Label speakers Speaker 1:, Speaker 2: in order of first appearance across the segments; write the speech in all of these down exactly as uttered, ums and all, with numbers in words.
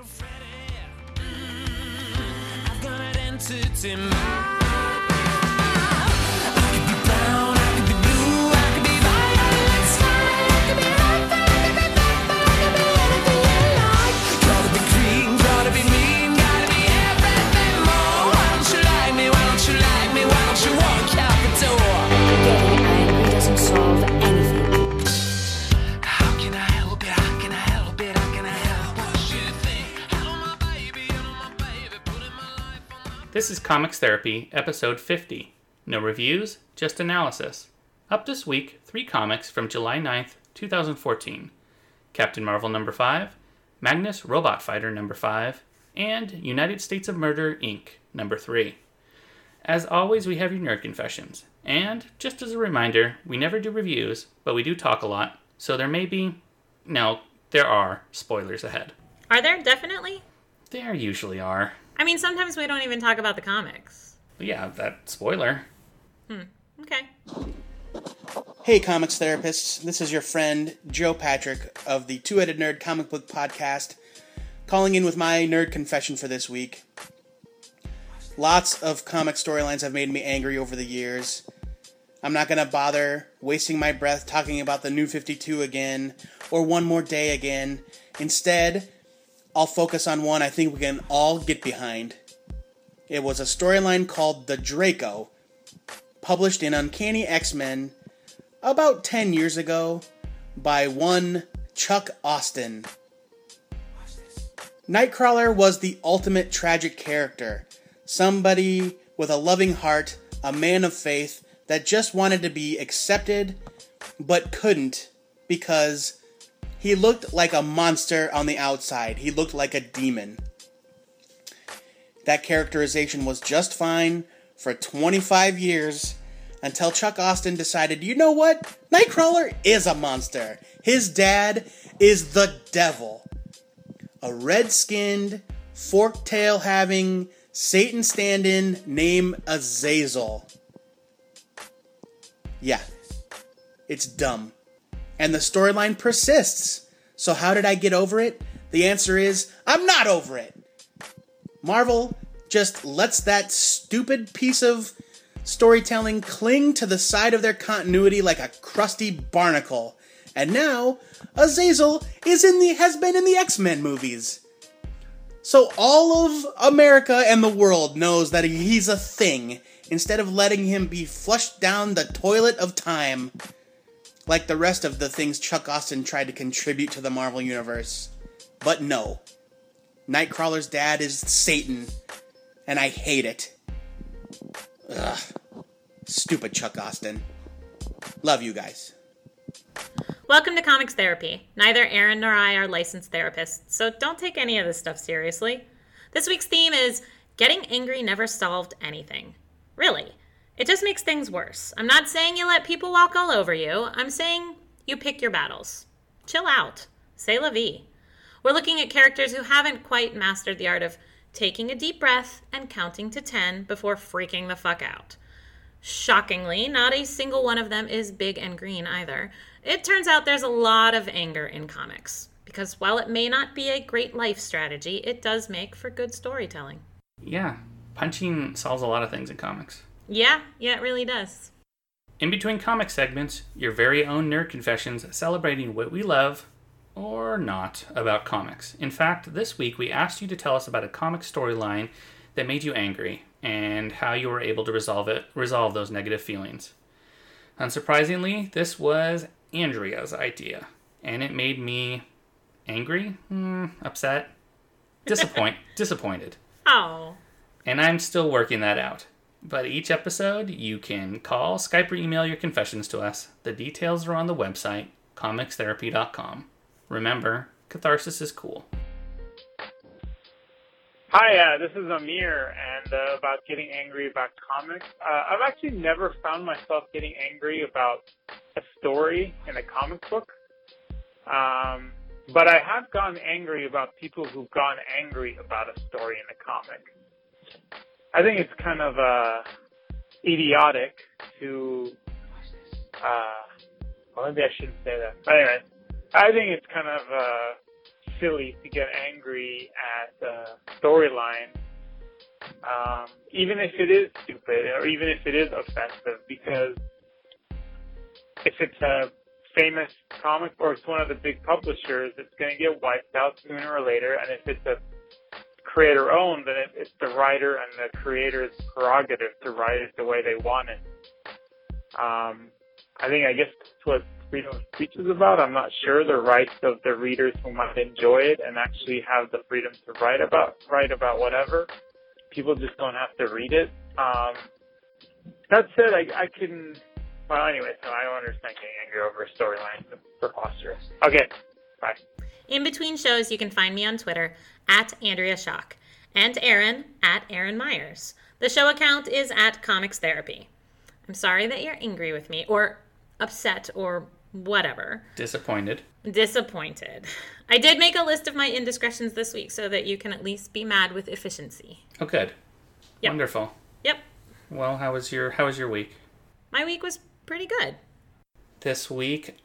Speaker 1: Little Freddy, mm, I've got an entity mind.
Speaker 2: This is Comics Therapy, episode fifty. No reviews, just analysis. Up this week, three comics from July ninth, twenty fourteen. Captain Marvel number five, Magnus Robot Fighter number five, and United States of Murder, Incorporated number three. As always, we have your nerd confessions. And, just as a reminder, we never do reviews, but we do talk a lot, so there may be, no, there are, spoilers ahead.
Speaker 3: Are there definitely?
Speaker 2: There usually are.
Speaker 3: I mean, sometimes we don't even talk about the comics.
Speaker 2: Yeah, that spoiler.
Speaker 3: Hmm, okay.
Speaker 4: Hey, comics therapists. This is your friend, Joe Patrick, of the Two-Headed Nerd Comic Book Podcast, calling in with my nerd confession for this week. Lots of comic storylines have made me angry over the years. I'm not going to bother wasting my breath talking about the New fifty-two again, or One More Day again. Instead, I'll focus on one I think we can all get behind. It was a storyline called The Draco, published in Uncanny X-Men about ten years ago by one Chuck Austen. Nightcrawler was the ultimate tragic character. Somebody with a loving heart, a man of faith that just wanted to be accepted but couldn't because he looked like a monster on the outside. He looked like a demon. That characterization was just fine for twenty-five years until Chuck Austen decided, you know what? Nightcrawler is a monster. His dad is the devil. A red-skinned, fork-tail-having Satan stand-in named Azazel. Yeah, it's dumb. And the storyline persists. So how did I get over it? The answer is, I'm not over it. Marvel just lets that stupid piece of storytelling cling to the side of their continuity like a crusty barnacle. And now, Azazel is in the has been in the X-Men movies. So all of America and the world knows that he's a thing, instead of letting him be flushed down the toilet of time, like the rest of the things Chuck Austen tried to contribute to the Marvel Universe. But no. Nightcrawler's dad is Satan, and I hate it. Ugh. Stupid Chuck Austen. Love you guys.
Speaker 3: Welcome to Comics Therapy. Neither Aaron nor I are licensed therapists, so don't take any of this stuff seriously. This week's theme is, getting angry never solved anything. Really. It just makes things worse. I'm not saying you let people walk all over you. I'm saying you pick your battles. Chill out. C'est la vie. We're looking at characters who haven't quite mastered the art of taking a deep breath and counting to ten before freaking the fuck out. Shockingly, not a single one of them is big and green either. It turns out there's a lot of anger in comics, because while it may not be a great life strategy, it does make for good storytelling.
Speaker 2: Yeah, punching solves a lot of things in comics.
Speaker 3: Yeah, yeah, it really does.
Speaker 2: In between comic segments, your very own nerd confessions celebrating what we love, or not, about comics. In fact, this week we asked you to tell us about a comic storyline that made you angry, and how you were able to resolve it, resolve those negative feelings. Unsurprisingly, this was Andrea's idea, and it made me angry, mm, upset, disappoint, disappointed.
Speaker 3: Oh.
Speaker 2: And I'm still working that out. But each episode, you can call, Skype, or email your confessions to us. The details are on the website, comics therapy dot com. Remember, catharsis is cool.
Speaker 5: Hi, uh, this is Amir, and uh, about getting angry about comics. Uh, I've actually never found myself getting angry about a story in a comic book. Um, but I have gotten angry about people who've gotten angry about a story in a comic. I think it's kind of uh, idiotic to, uh, well, maybe I shouldn't say that. But anyway, I think it's kind of uh, silly to get angry at the storyline, um, even if it is stupid or even if it is offensive, because if it's a famous comic or it's one of the big publishers, it's going to get wiped out sooner or later. And if it's a creator owned, then it, it's the writer and the creator's prerogative to write it the way they want it. Um, I think, I guess that's what freedom of speech is about. I'm not sure. The rights of the readers who might enjoy it and actually have the freedom to write about, write about whatever. People just don't have to read it. Um, that said, I, I can, well, anyway, so I don't understand getting angry over a storyline. It's preposterous. Okay, bye.
Speaker 3: In between shows, you can find me on Twitter at Andrea Schock and Aaron at Aaron Myers. The show account is at Comics Therapy. I'm sorry that you're angry with me or upset or whatever.
Speaker 2: Disappointed.
Speaker 3: Disappointed. I did make a list of my indiscretions this week so that you can at least be mad with efficiency.
Speaker 2: Oh, good.
Speaker 3: Yep.
Speaker 2: Wonderful.
Speaker 3: Yep.
Speaker 2: Well, how was your how was your week?
Speaker 3: My week was pretty good.
Speaker 2: This week,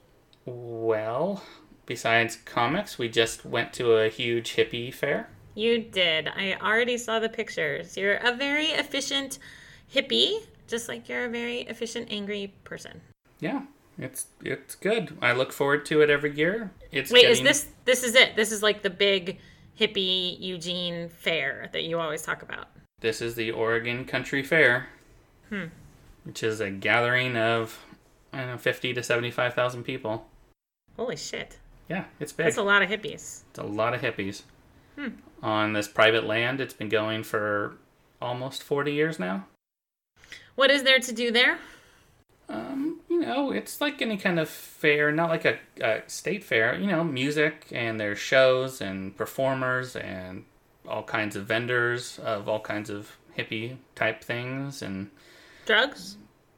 Speaker 2: well, besides comics, we just went to a huge hippie fair.
Speaker 3: You did. I already saw the pictures. You're a very efficient hippie, just like you're a very efficient angry person.
Speaker 2: Yeah, it's it's good. I look forward to it every year. It's
Speaker 3: Wait,
Speaker 2: getting...
Speaker 3: is this this is it? This is like the big hippie Eugene fair that you always talk about.
Speaker 2: This is the Oregon Country Fair,
Speaker 3: Hmm.
Speaker 2: which is a gathering of I don't know, fifty to seventy-five thousand people.
Speaker 3: Holy shit.
Speaker 2: Yeah, it's big.
Speaker 3: That's a lot of hippies.
Speaker 2: It's a lot of hippies.
Speaker 3: Hmm.
Speaker 2: On this private land. It's been going for almost forty years now.
Speaker 3: What is there to do there?
Speaker 2: Um, you know, it's like any kind of fair, not like a, a state fair, you know, music, and there's shows and performers and all kinds of vendors of all kinds of hippie type things. And
Speaker 3: Drugs?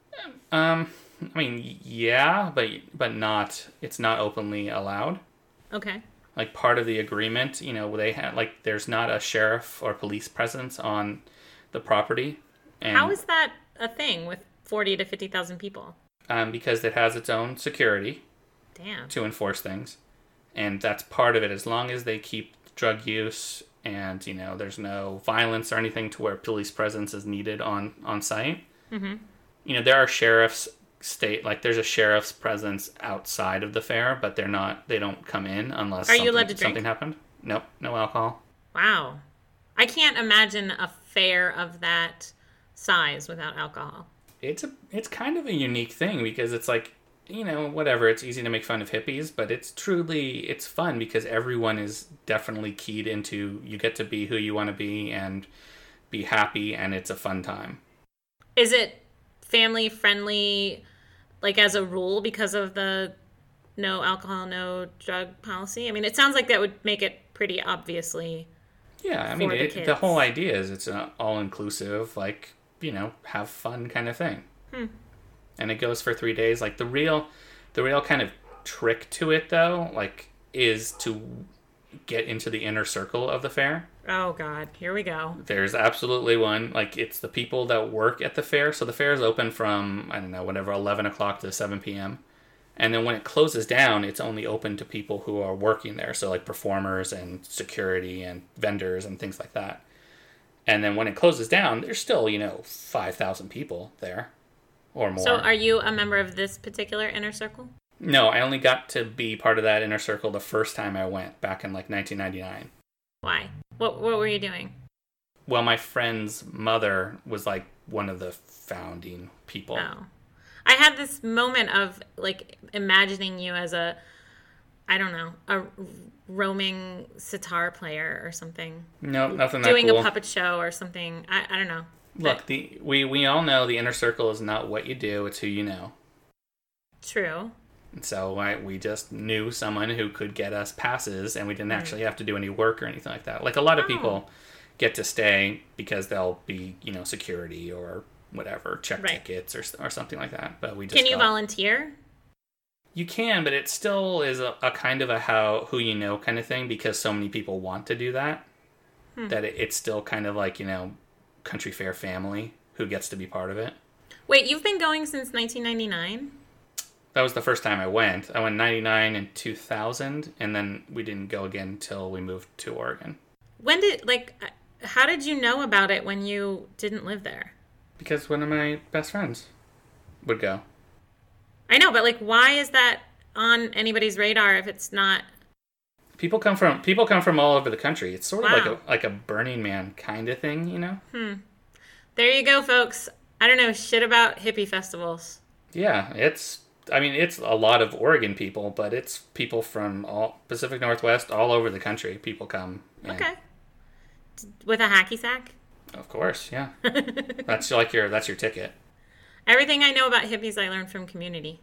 Speaker 2: um, I mean, yeah, but but not, it's not openly allowed.
Speaker 3: Okay.
Speaker 2: Like part of the agreement, you know, they had, like, there's not a sheriff or police presence on the property. And,
Speaker 3: How is that a thing with forty to fifty thousand people?
Speaker 2: Um, because it has its own security
Speaker 3: Damn.
Speaker 2: to enforce things. And that's part of it. As long as they keep drug use and, you know, there's no violence or anything to where police presence is needed on, on site.
Speaker 3: Mm-hmm.
Speaker 2: You know, there are sheriffs state, like there's a sheriff's presence outside of the fair, but they're not, they don't come in unless
Speaker 3: Are you
Speaker 2: something,
Speaker 3: allowed to drink?
Speaker 2: something happened. Nope, no alcohol.
Speaker 3: Wow. I can't imagine a fair of that size without alcohol.
Speaker 2: It's a it's kind of a unique thing because it's like, you know, whatever, it's easy to make fun of hippies, but it's truly, it's fun because everyone is definitely keyed into you get to be who you want to be and be happy, and it's a fun time.
Speaker 3: Is it family friendly, like as a rule, because of the no alcohol, no drug policy? I mean, it sounds like that would make it pretty obviously.
Speaker 2: Yeah, I mean,
Speaker 3: for the
Speaker 2: it, the
Speaker 3: kids.
Speaker 2: whole idea is it's an all-inclusive, like, you know, have fun kind of thing.
Speaker 3: Hmm.
Speaker 2: And it goes for three days. Like, the real, the real kind of trick to it, though, like, is to get into the inner circle of the fair.
Speaker 3: Oh, God. Here we go.
Speaker 2: There's absolutely one. Like, it's the people that work at the fair. So the fair is open from, I don't know, whatever, eleven o'clock to seven p.m. And then when it closes down, it's only open to people who are working there. So, like, performers and security and vendors and things like that. And then when it closes down, there's still, you know, five thousand people there or more.
Speaker 3: So are you a member of this particular inner circle?
Speaker 2: No, I only got to be part of that inner circle the first time I went, back in, like, nineteen ninety-nine.
Speaker 3: Why? What What were you doing?
Speaker 2: Well, my friend's mother was, like, one of the founding people.
Speaker 3: Oh. I had this moment of, like, imagining you as a, I don't know, a roaming sitar player or something.
Speaker 2: No, nothing that
Speaker 3: Doing
Speaker 2: cool.
Speaker 3: a puppet show or something. I, I don't know.
Speaker 2: Look,
Speaker 3: But-
Speaker 2: the we, we all know the inner circle is not what you do, it's who you know.
Speaker 3: True.
Speaker 2: And so I, we just knew someone who could get us passes, and we didn't actually have to do any work or anything like that. Like, a lot of
Speaker 3: Oh.
Speaker 2: people get to stay because they'll be, you know, security or whatever, check
Speaker 3: Right.
Speaker 2: tickets or or something like that. But we just
Speaker 3: Can you
Speaker 2: got-
Speaker 3: volunteer?
Speaker 2: You can, but it still is a, a kind of a how who you know kind of thing because so many people want to do that.
Speaker 3: Hmm.
Speaker 2: That it, it's still kind of like, you know, country fair family who gets to be part of it.
Speaker 3: Wait, you've been going since nineteen ninety-nine?
Speaker 2: that was the first time I went. I went ninety-nine and two thousand, and then we didn't go again until we moved to Oregon.
Speaker 3: When did, like, how did you know about it when you didn't live there?
Speaker 2: Because one of my best friends would go.
Speaker 3: I know, but, like, why is that on anybody's radar if it's not...
Speaker 2: People come from people come from all over the country. It's sort of
Speaker 3: Wow.
Speaker 2: like a like a Burning Man kind of thing, you know?
Speaker 3: Hmm. There you go, folks. I don't know shit about hippie festivals.
Speaker 2: Yeah, it's... I mean, it's a lot of Oregon people, but it's people from all Pacific Northwest, all over the country. People come. And,
Speaker 3: Okay. With a hacky sack?
Speaker 2: Of course, yeah. That's like your that's your ticket.
Speaker 3: Everything I know about hippies I learned from Community.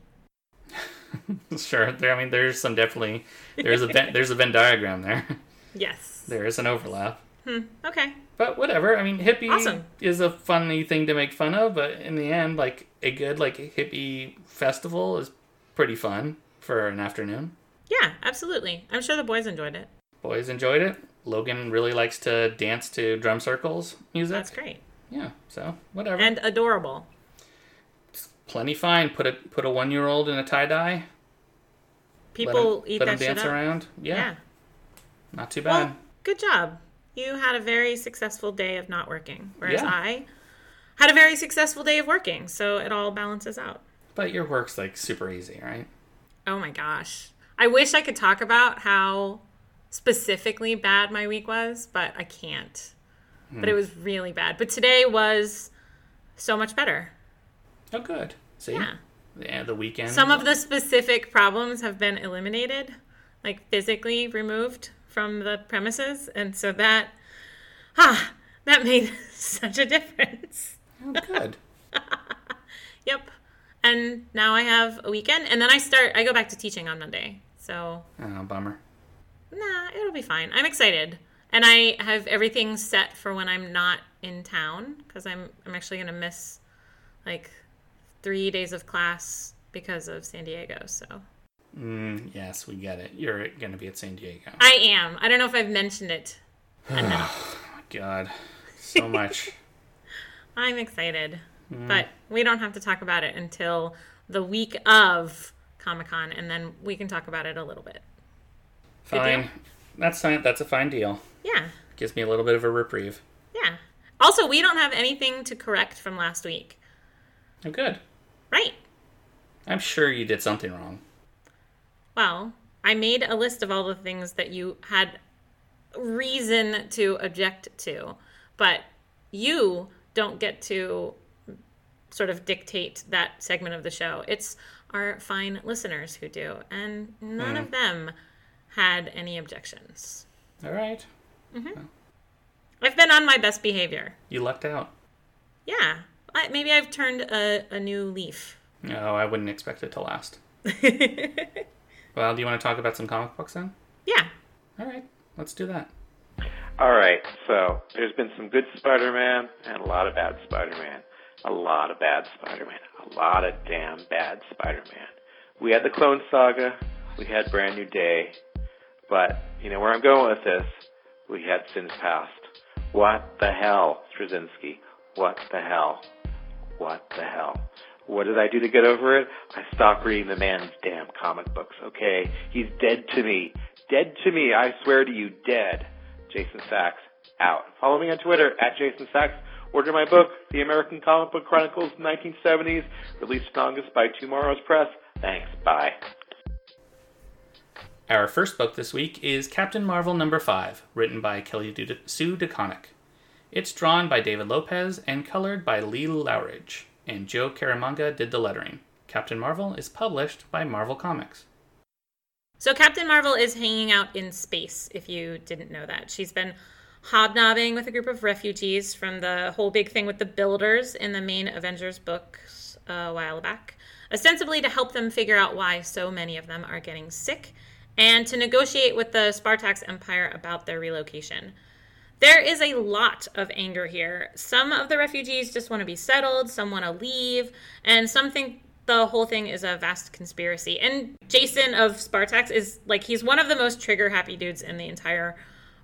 Speaker 2: Sure. There, I mean, there's some definitely there's a Venn, there's a Venn diagram there.
Speaker 3: Yes.
Speaker 2: There is an overlap.
Speaker 3: Hmm. Okay.
Speaker 2: But whatever. I mean, hippie
Speaker 3: Awesome.
Speaker 2: is a funny thing to make fun of, but in the end, like a good like hippie festival is pretty fun for an afternoon.
Speaker 3: Yeah, absolutely. I'm sure the boys enjoyed it.
Speaker 2: Boys enjoyed it. Logan really likes to dance to drum circles music.
Speaker 3: That's great.
Speaker 2: Yeah. So whatever.
Speaker 3: And adorable.
Speaker 2: Plenty fine. Put a put a one year old in a tie dye.
Speaker 3: People eat
Speaker 2: let
Speaker 3: that
Speaker 2: him
Speaker 3: shit
Speaker 2: dance
Speaker 3: up.
Speaker 2: around. Yeah.
Speaker 3: Yeah.
Speaker 2: Not too bad.
Speaker 3: Well, good job. You had a very successful day of not working, whereas
Speaker 2: Yeah.
Speaker 3: I had a very successful day of working, so it all balances out.
Speaker 2: But your work's like super easy, right?
Speaker 3: Oh my gosh. I wish I could talk about how specifically bad my week was, but I can't.
Speaker 2: Hmm.
Speaker 3: But it was really bad. But today was so much better.
Speaker 2: Oh, good. See?
Speaker 3: Yeah.
Speaker 2: Yeah, the weekend.
Speaker 3: Some of the specific problems have been eliminated, like physically removed from the premises. And so that, ah, that made such a difference.
Speaker 2: Oh, good.
Speaker 3: Yep. And now I have a weekend. And then I start, I go back to teaching on Monday. So,
Speaker 2: Oh, bummer.
Speaker 3: nah, it'll be fine. I'm excited. And I have everything set for when I'm not in town, because I'm, I'm actually going to miss, like, three days of class because of San Diego, so.
Speaker 2: Mm, yes, we get it. You're going to be at San Diego.
Speaker 3: I am. I don't know if I've mentioned it enough.
Speaker 2: Oh, my God. So much.
Speaker 3: I'm excited.
Speaker 2: Mm.
Speaker 3: But we don't have to talk about it until the week of Comic-Con, and then we can talk about it a little bit. Good
Speaker 2: Fine.
Speaker 3: deal?
Speaker 2: That's fine. That's a fine deal.
Speaker 3: Yeah.
Speaker 2: Gives me a little bit of a reprieve.
Speaker 3: Yeah. Also, we don't have anything to correct from last week.
Speaker 2: Oh, good.
Speaker 3: Right.
Speaker 2: I'm sure you did something wrong.
Speaker 3: Well, I made a list of all the things that you had reason to object to, but you don't get to sort of dictate that segment of the show. It's our fine listeners who do, and none
Speaker 2: Hmm.
Speaker 3: of them had any objections.
Speaker 2: All right.
Speaker 3: I've been on my best behavior.
Speaker 2: You lucked out.
Speaker 3: Yeah. I, maybe I've turned a, a new leaf.
Speaker 2: No, I wouldn't expect it to last. Well, do you want to talk about some comic books then?
Speaker 3: Yeah.
Speaker 2: All right. Let's do that.
Speaker 6: All right, so there's been some good Spider-Man and a lot of bad Spider-Man. A lot of bad Spider-Man. A lot of damn bad Spider-Man. We had the Clone Saga. We had Brand New Day. But, you know where I'm going with this? We had Sins Past. What the hell, Straczynski? What the hell? What the hell? What did I do to get over it? I stopped reading the man's damn comic books, okay? He's dead to me. Dead to me, I swear to you, dead. Jason Sachs, out. Follow me on Twitter, at Jason Sachs. Order my book, The American Comic Book Chronicles nineteen seventies, released in August by Tomorrow's Press. Thanks, bye.
Speaker 2: Our first book this week is Captain Marvel number five, written by Kelly Du- Sue DeConnick. It's drawn by David Lopez and colored by Lee Lowridge, and Joe Caramanga did the lettering. Captain Marvel is published by Marvel Comics.
Speaker 3: So Captain Marvel is hanging out in space, if you didn't know that. She's been hobnobbing with a group of refugees from the whole big thing with the Builders in the main Avengers books a while back, ostensibly to help them figure out why so many of them are getting sick, and to negotiate with the Spartax Empire about their relocation. There is a lot of anger here. Some of the refugees just want to be settled, some want to leave, and some think the whole thing is a vast conspiracy. And Jason of Spartax is, like, he's one of the most trigger-happy dudes in the entire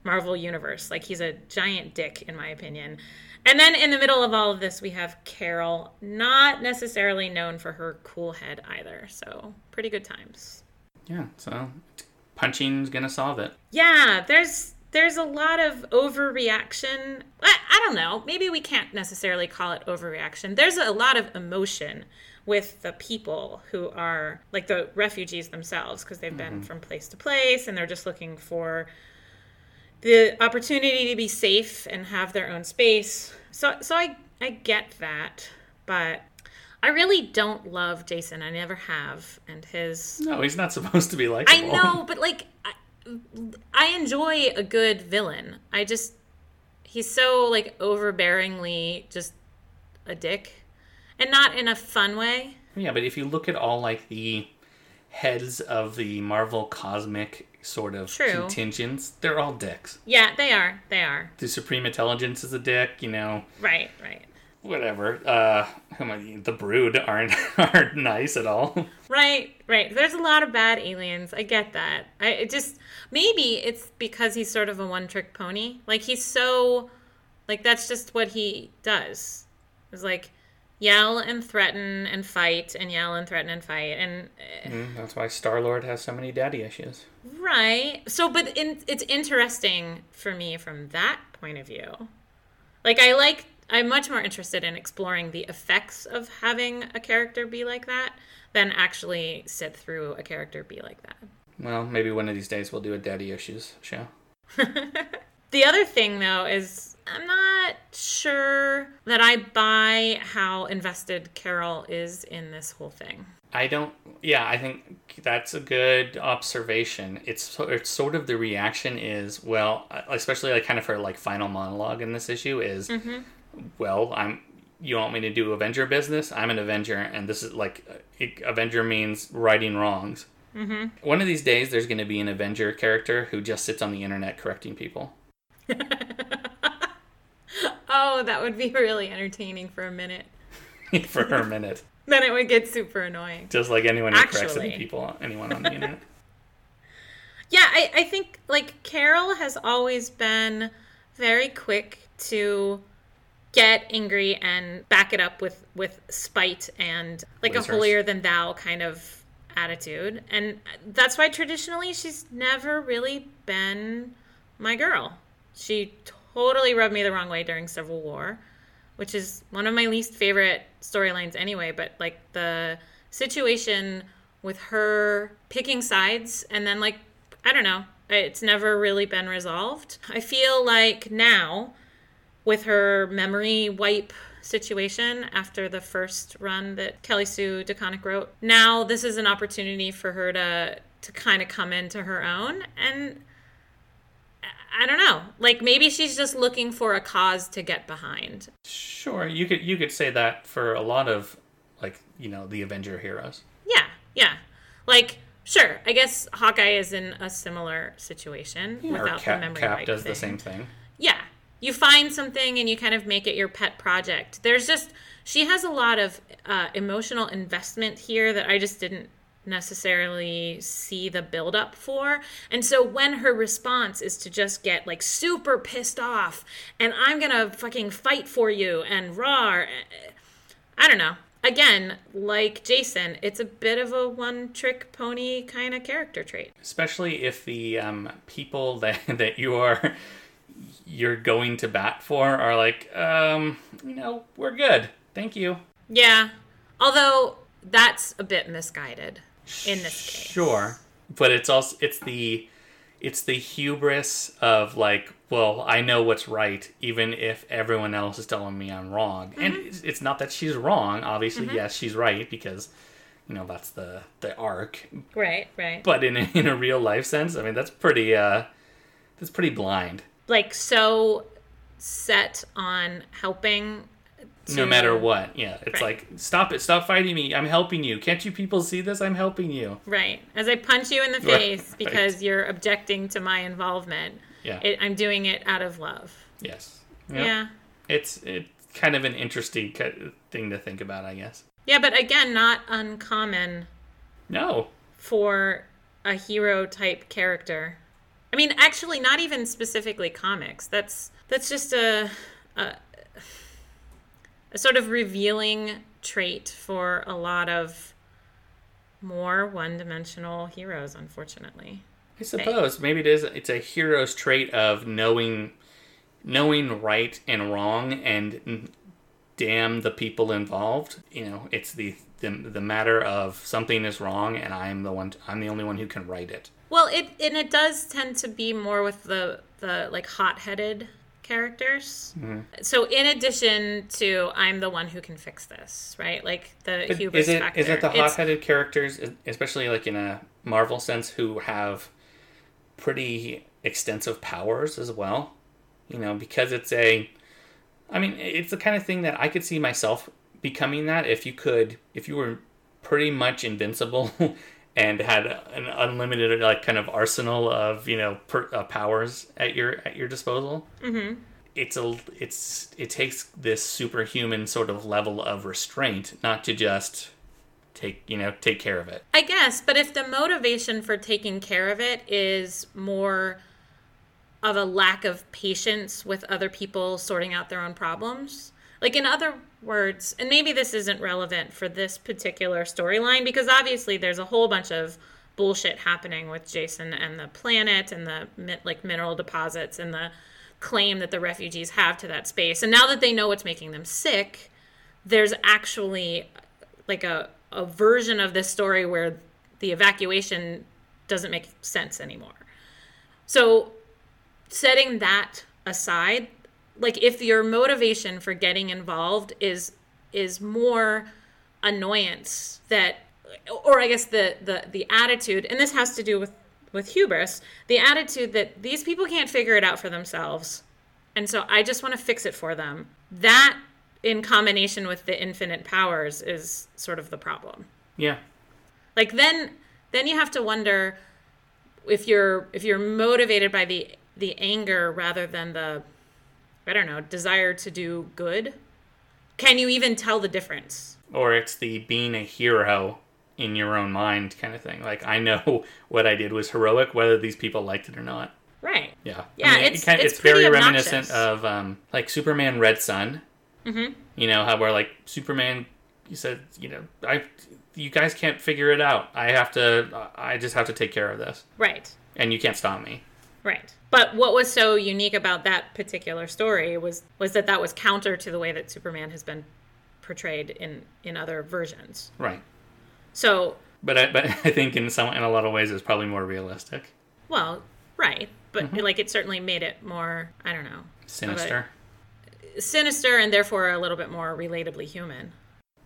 Speaker 3: Marvel Universe. Like, he's a giant dick, in my opinion. And then in the middle of all of this, we have Carol, not necessarily known for her cool head either. So, pretty good times.
Speaker 2: Yeah, so punching's gonna solve it.
Speaker 3: Yeah, there's there's a lot of overreaction. I, I don't know. Maybe we can't necessarily call it overreaction. There's a lot of emotion with the people who are, like, the refugees themselves, because they've been
Speaker 2: Mm-hmm.
Speaker 3: from place to place, and they're just looking for the opportunity to be safe and have their own space. So so I, I get that, but I really don't love Jason. I never have. And his...
Speaker 2: No, he's not supposed to be
Speaker 3: I
Speaker 2: likable.
Speaker 3: know, but, like, I, I enjoy a good villain. I just... He's so, like, overbearingly just a dick. And not in a fun way.
Speaker 2: Yeah, but if you look at all, like, the heads of the Marvel cosmic sort of
Speaker 3: True.
Speaker 2: contingents, they're all dicks.
Speaker 3: Yeah, they are. They are.
Speaker 2: The Supreme Intelligence is a dick, you know,
Speaker 3: Right, right.
Speaker 2: whatever. Uh, who am I, the Brood aren't, aren't nice at all.
Speaker 3: Right, right. There's a lot of bad aliens. I get that. I it just... Maybe it's because he's sort of a one-trick pony. Like, he's so... Like, that's just what he does. It's like... Yell and threaten and fight and yell and threaten and fight and uh,
Speaker 2: Mm, that's why Star-Lord has so many daddy issues.
Speaker 3: right. So, but in, it's interesting for me from that point of view. Like, I like. I'm much more interested in exploring the effects of having a character be like that than actually sit through a character be like that.
Speaker 2: Well, maybe one of these days we'll do a daddy issues show.
Speaker 3: The other thing, though, is I'm not sure that I buy how invested Carol is in this whole thing.
Speaker 2: I don't. Yeah, I think that's a good observation. It's so- it's sort of the reaction is, well, especially like kind of her like final monologue in this issue is,
Speaker 3: Mm-hmm.
Speaker 2: well, I'm. You want me to do Avenger business? I'm an Avenger, and this is like it, Avenger means righting wrongs. Mm-hmm. One of these days, there's going to be an Avenger character who just sits on the internet correcting people.
Speaker 3: Oh, that would be really entertaining for a minute.
Speaker 2: For her minute.
Speaker 3: Then it would get super annoying.
Speaker 2: Just like anyone who corrects
Speaker 3: Actually.
Speaker 2: any people, anyone on the internet.
Speaker 3: Yeah, I, I think, like, Carol has always been very quick to get angry and back it up with, with spite and, like,
Speaker 2: Lasers.
Speaker 3: a holier-than-thou kind of attitude. And that's why traditionally she's never really been my girl. She totally rubbed me the wrong way during Civil War, which is one of my least favorite storylines anyway, but, like, the situation with her picking sides and then, like, I don't know, it's never really been resolved. I feel like now, with her memory wipe situation after the first run that Kelly Sue DeConnick wrote, now this is an opportunity for her to to kind of come into her own, and I don't know, like, maybe she's just looking for a cause to get behind.
Speaker 2: Sure, you could you could say that for a lot of, like, you know, the Avenger heroes.
Speaker 3: Yeah, yeah. Like, sure, I guess Hawkeye is in a similar situation
Speaker 2: Yeah, or
Speaker 3: without
Speaker 2: Cap,
Speaker 3: the memory
Speaker 2: Cap
Speaker 3: wipe
Speaker 2: does
Speaker 3: thing.
Speaker 2: the same thing.
Speaker 3: Yeah. You find something and you kind of make it your pet project. There's just, she has a lot of uh, emotional investment here that I just didn't necessarily see the buildup for. And so when her response is to just get, like, super pissed off and I'm gonna fucking fight for you and roar, I don't know. Again, like Jason, it's a bit of a one-trick pony kind of character trait.
Speaker 2: Especially if the um, people that that you are you're going to bat for are like, um, you know, we're good, thank you.
Speaker 3: Yeah, although that's a bit misguided in this case.
Speaker 2: Sure, but it's also it's the it's the hubris of, like, well, I know what's right, even if everyone else is telling me I'm wrong. Mm-hmm. And it's, it's not that she's wrong. Obviously, mm-hmm. yes, she's right because, you know, that's the the arc.
Speaker 3: Right, right.
Speaker 2: But in a, in a real life sense, I mean, that's pretty uh, that's pretty blind.
Speaker 3: Like, so set on helping. To...
Speaker 2: No matter what, yeah. It's
Speaker 3: right.
Speaker 2: like, stop it, stop fighting me, I'm helping you. Can't you people see this? I'm helping you.
Speaker 3: Right. As I punch you in the face right. because right. you're objecting to my involvement,
Speaker 2: yeah.
Speaker 3: it, I'm doing it out of love.
Speaker 2: Yes.
Speaker 3: Yep. Yeah.
Speaker 2: It's, it's kind of an interesting thing to think about, I guess.
Speaker 3: Yeah, but again, not uncommon.
Speaker 2: No.
Speaker 3: For a hero-type character I mean, actually, not even specifically comics. That's that's just a, a, a sort of revealing trait for a lot of more one-dimensional heroes, unfortunately.
Speaker 2: I suppose maybe it is. It's a hero's trait of knowing, knowing right and wrong, and damn the people involved. You know, it's the the, the matter of something is wrong, and I'm the one. I'm the only one who can right it.
Speaker 3: Well, it and it does tend to be more with the the like hot-headed characters. Mm-hmm. So in addition to I'm the one who can fix this, right? Like the
Speaker 2: but
Speaker 3: hubris
Speaker 2: is it,
Speaker 3: factor.
Speaker 2: Is it the
Speaker 3: It's,
Speaker 2: hot-headed characters, especially like in a Marvel sense, who have pretty extensive powers as well? You know, because it's a, I mean, it's the kind of thing that I could see myself becoming that if you could, if you were pretty much invincible and had an unlimited like kind of arsenal of, you know, per, uh, powers at your at your disposal. Mm-hmm. It's a it's it takes this superhuman sort of level of restraint, not to just take you know take care of it.
Speaker 3: I guess, but if the motivation for taking care of it is more of a lack of patience with other people sorting out their own problems, like in other words, and maybe this isn't relevant for this particular storyline because obviously there's a whole bunch of bullshit happening with Jason and the planet and the like mineral deposits and the claim that the refugees have to that space. And now that they know what's making them sick, there's actually like a, a version of this story where the evacuation doesn't make sense anymore. So setting that aside, like if your motivation for getting involved is is more annoyance that, or I guess the, the, the attitude, and this has to do with, with hubris, the attitude that these people can't figure it out for themselves, and so I just want to fix it for them. That, in combination with the infinite powers, is sort of the problem.
Speaker 2: Yeah.
Speaker 3: Like then then you have to wonder if you're if you're motivated by the the anger rather than the, I don't know, desire to do good. Can you even tell the difference?
Speaker 2: Or it's the being a hero in your own mind kind of thing. Like, I know what I did was heroic, whether these people liked it or not.
Speaker 3: Right.
Speaker 2: Yeah.
Speaker 3: Yeah,
Speaker 2: I mean,
Speaker 3: it's,
Speaker 2: it kind of,
Speaker 3: it's,
Speaker 2: it's very
Speaker 3: obnoxious.
Speaker 2: reminiscent of, um, like, Superman Red Sun. Mm-hmm. You know, how where, like, Superman, you said, you know, I, you guys can't figure it out. I have to, I just have to take care of this.
Speaker 3: Right.
Speaker 2: And you can't stop me.
Speaker 3: Right. But what was so unique about that particular story was, was that that was counter to the way that Superman has been portrayed in, in other versions.
Speaker 2: Right.
Speaker 3: So...
Speaker 2: But I, but I think in some in a lot of ways it's probably more realistic.
Speaker 3: Well, right. But,
Speaker 2: Mm-hmm.
Speaker 3: like, it certainly made it more, I don't know...
Speaker 2: Sinister.
Speaker 3: A, sinister and therefore a little bit more relatably human.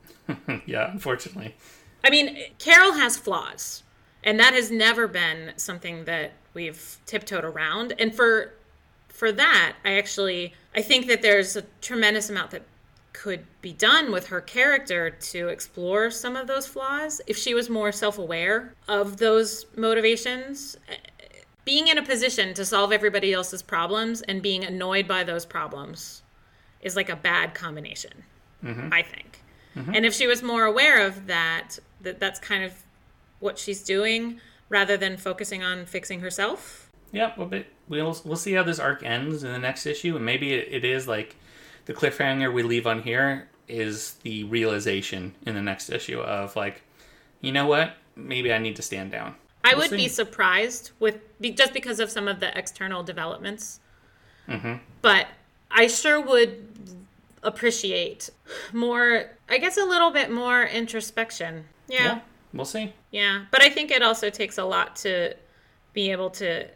Speaker 2: Yeah, unfortunately.
Speaker 3: I mean, Carol has flaws. And that has never been something that we've tiptoed around. And for for that, I actually, I think that there's a tremendous amount that could be done with her character to explore some of those flaws. If she was more self-aware of those motivations, being in a position to solve everybody else's problems and being annoyed by those problems is like a bad combination, mm-hmm. I think. Mm-hmm. And if she was more aware of that, that that's kind of what she's doing rather than focusing on fixing herself.
Speaker 2: Yeah, well, but we'll we'll see how this arc ends in the next issue, and maybe it, it is like the cliffhanger we leave on here is the realization in the next issue of like, you know what? Maybe I need to stand down.
Speaker 3: I
Speaker 2: we'll
Speaker 3: would
Speaker 2: see.
Speaker 3: be surprised with just because of some of the external developments,
Speaker 2: mm-hmm.
Speaker 3: but I sure would appreciate more. I guess a little bit more introspection. Yeah.
Speaker 2: yeah. We'll see.
Speaker 3: Yeah, but I think it also takes a lot to be able to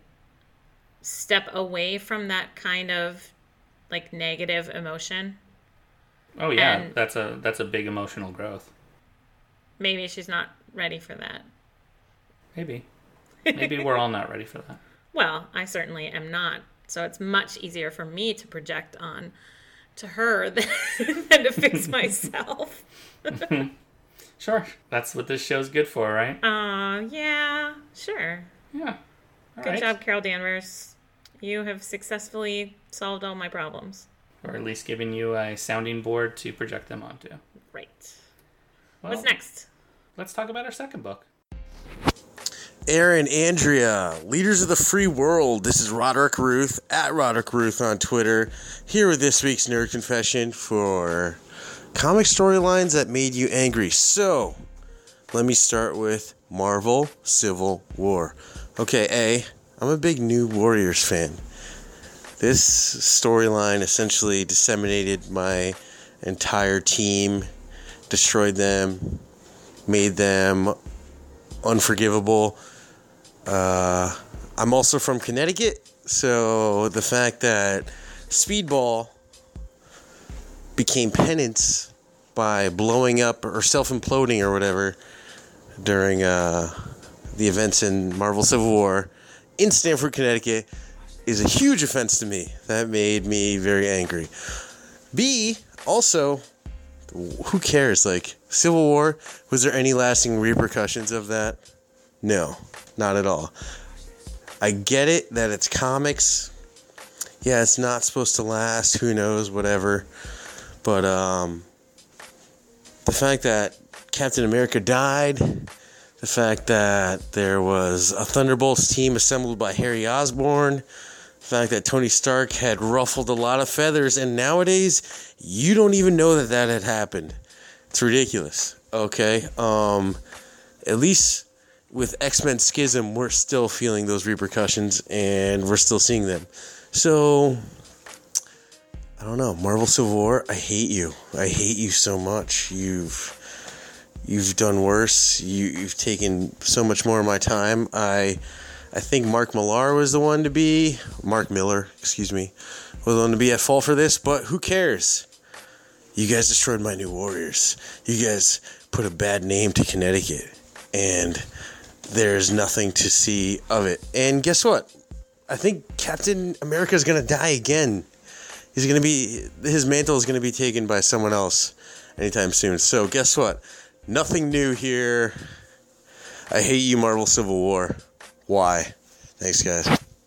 Speaker 3: step away from that kind of like negative emotion.
Speaker 2: Oh yeah,
Speaker 3: And
Speaker 2: that's a that's a big emotional growth.
Speaker 3: Maybe she's not ready for that.
Speaker 2: Maybe. Maybe we're all not ready for that.
Speaker 3: Well, I certainly am not. So it's much easier for me to project on to her than, than to fix myself.
Speaker 2: Sure. That's what this show's good for, right?
Speaker 3: Uh, yeah, sure.
Speaker 2: Yeah. All
Speaker 3: Good
Speaker 2: right.
Speaker 3: job, Carol Danvers. You have successfully solved all my problems.
Speaker 2: Or at least giving you a sounding board to project them onto.
Speaker 3: Right.
Speaker 2: Well,
Speaker 3: What's next?
Speaker 2: Let's talk about our second book.
Speaker 7: Aaron, Andrea, leaders of the free world. This is Roderick Ruth, at Roderick Ruth on Twitter, here with this week's Nerd Confession for comic storylines that made you angry. So, let me start with Marvel Civil War. Okay, A, I'm a big New Warriors fan. This storyline essentially disseminated my entire team, destroyed them, made them unforgivable. Uh, I'm also from Connecticut, so the fact that Speedball became penance by blowing up or self-imploding or whatever during uh, the events in Marvel Civil War in Stamford, Connecticut, is a huge offense to me. That made me very angry. B, also, who cares? Like, Civil War, was there any lasting repercussions of that? No, not at all. I get it that it's comics. Yeah, it's not supposed to last. Who knows? Whatever. But um, the fact that Captain America died, the fact that there was a Thunderbolts team assembled by Harry Osborn, the fact that Tony Stark had ruffled a lot of feathers, and nowadays, you don't even know that that had happened. It's ridiculous, okay? Um, at least with X-Men Schism, we're still feeling those repercussions, and we're still seeing them. So, I don't know, Marvel Civil War, I hate you. I hate you so much. You've you've done worse. You, you've taken so much more of my time. I... I think Mark Millar was the one to be, Mark Miller, excuse me, was the one to be at fault for this, but who cares? You guys destroyed my New Warriors. You guys put a bad name to Connecticut, and there's nothing to see of it. And guess what? I think Captain America is going to die again. He's going to be, his mantle is going to be taken by someone else anytime soon. So guess what? Nothing new here. I hate you, Marvel Civil War. Why? Thanks, guys.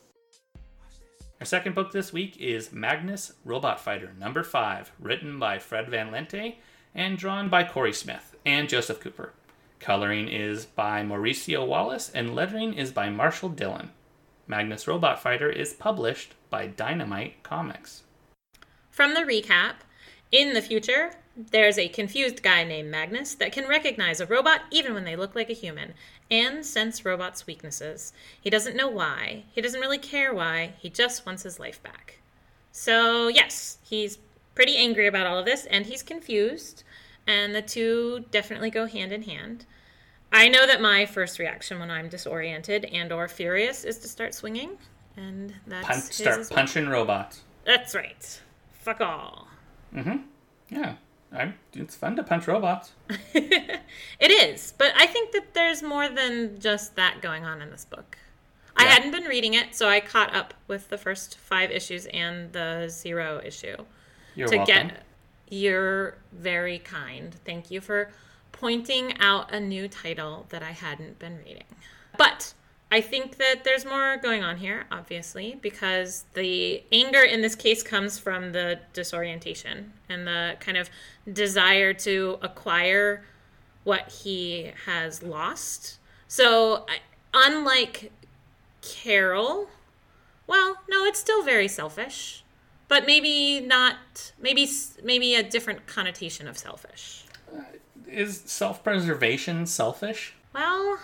Speaker 2: Our second book this week is Magnus Robot Fighter number five, written by Fred Van Lente and drawn by Corey Smith and Joseph Cooper. Coloring is by Mauricio Wallace and lettering is by Marshall Dillon. Magnus Robot Fighter is published by Dynamite Comics.
Speaker 3: From the recap, in the future, there's a confused guy named Magnus that can recognize a robot even when they look like a human, and sense robots' weaknesses. He doesn't know why. He doesn't really care why. He just wants his life back. So, yes, he's pretty angry about all of this, and he's confused, and the two definitely go hand in hand. I know that my first reaction when I'm disoriented and or furious is to start swinging, and that's
Speaker 2: Punch,
Speaker 3: his
Speaker 2: start
Speaker 3: as well.
Speaker 2: punching robots.
Speaker 3: That's right. Fuck all.
Speaker 2: Mm-hmm. Yeah. I, it's fun to punch robots.
Speaker 3: It is, but I think that there's more than just that going on in this book. I
Speaker 2: Yeah.
Speaker 3: hadn't been reading it, so I caught up with the first five issues and the zero issue.
Speaker 2: You're
Speaker 3: to
Speaker 2: welcome.
Speaker 3: get You're very kind. Thank you for pointing out a new title that I hadn't been reading. But I think that there's more going on here, obviously, because the anger in this case comes from the disorientation and the kind of desire to acquire what he has lost. So, I- unlike Carol, well, no, it's still very selfish, but maybe not, maybe maybe a different connotation of selfish.
Speaker 2: Is self-preservation selfish?
Speaker 3: Well,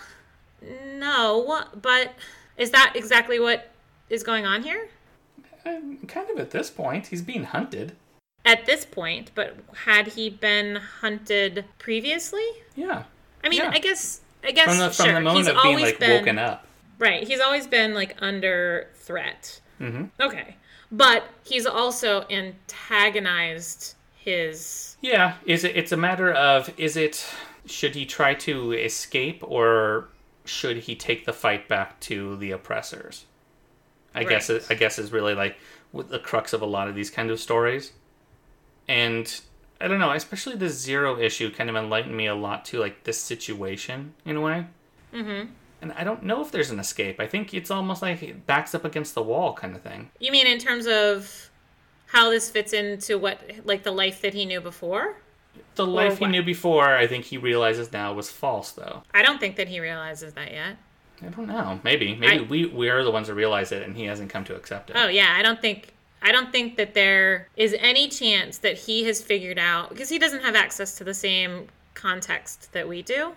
Speaker 3: no, but is that exactly what is going on here?
Speaker 2: Uh, kind of at this point. He's being hunted.
Speaker 3: At this point, but had he been hunted previously?
Speaker 2: Yeah.
Speaker 3: I mean,
Speaker 2: Yeah.
Speaker 3: I guess, I guess,
Speaker 2: From the, from
Speaker 3: sure.
Speaker 2: the moment
Speaker 3: he's
Speaker 2: of being,
Speaker 3: always
Speaker 2: like,
Speaker 3: been,
Speaker 2: woken up.
Speaker 3: Right, he's always been, like, under threat.
Speaker 2: Mm-hmm.
Speaker 3: Okay. But he's also antagonized his...
Speaker 2: Yeah. Is it? It's a matter of, is it, should he try to escape or should he take the fight back to the oppressors? I
Speaker 3: Right.
Speaker 2: guess it, I guess is really, like, with the crux of a lot of these kind of stories. And I don't know, especially the Zero issue kind of enlightened me a lot to, like, this situation in a way.
Speaker 3: Mm-hmm.
Speaker 2: And I don't know if there's an escape. I think it's almost like it backs up against the wall kind of thing.
Speaker 3: You mean in terms of how this fits into what, like, the life that he knew before?
Speaker 2: The life he
Speaker 3: what?
Speaker 2: knew before, I think he realizes now was false, though.
Speaker 3: I don't think that he realizes that yet.
Speaker 2: I don't know. Maybe. Maybe
Speaker 3: I,
Speaker 2: we, we are the ones that realize it and he hasn't come to accept it.
Speaker 3: Oh, yeah. I don't think... I don't think that there is any chance that he has figured out, because he doesn't have access to the same context that we do.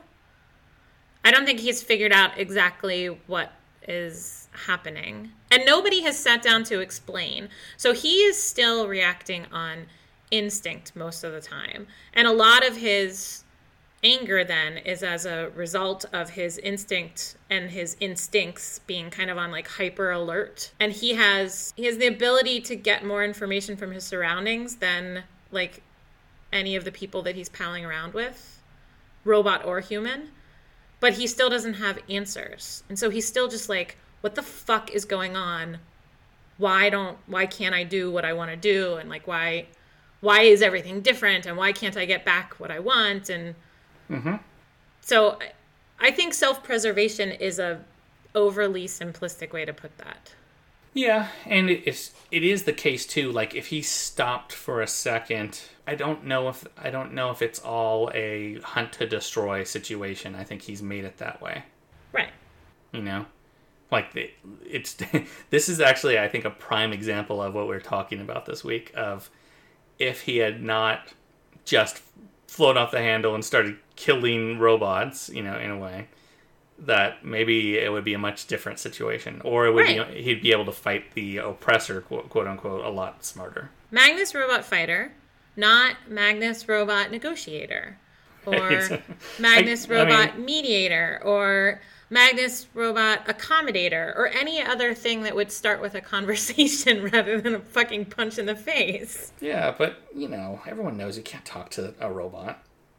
Speaker 3: I don't think he's figured out exactly what is happening. And nobody has sat down to explain. So he is still reacting on instinct most of the time. And a lot of his anger then is as a result of his instinct and his instincts being kind of on like hyper alert. And he has he has the ability to get more information from his surroundings than like any of the people that he's palling around with, robot or human. But he still doesn't have answers. And so he's still just like, what the fuck is going on? Why don't why can't I do what I want to do? And like why why is everything different? And why can't I get back what I want? And
Speaker 2: Mm-hmm.
Speaker 3: So I think self-preservation is a overly simplistic way to put that.
Speaker 2: Yeah, and it is it is the case too. Like if he stopped for a second, I don't know if I don't know if it's all a hunt to destroy situation. I think he's made it that way.
Speaker 3: Right.
Speaker 2: You know, like the, it's this is actually I think a prime example of what we're talking about this week. Of if he had not just flown off the handle and started killing robots, you know, in a way, that maybe it would be a much different situation. Or it would
Speaker 3: right.
Speaker 2: be, he'd be able to fight the oppressor, quote, quote unquote, a lot smarter.
Speaker 3: Magnus Robot Fighter, not Magnus Robot Negotiator. Or Magnus
Speaker 2: I,
Speaker 3: Robot
Speaker 2: I mean,
Speaker 3: Mediator. Or Magnus Robot Accommodator. Or any other thing that would start with a conversation rather than a fucking punch in the face.
Speaker 2: Yeah, but, you know, everyone knows you can't talk to a robot.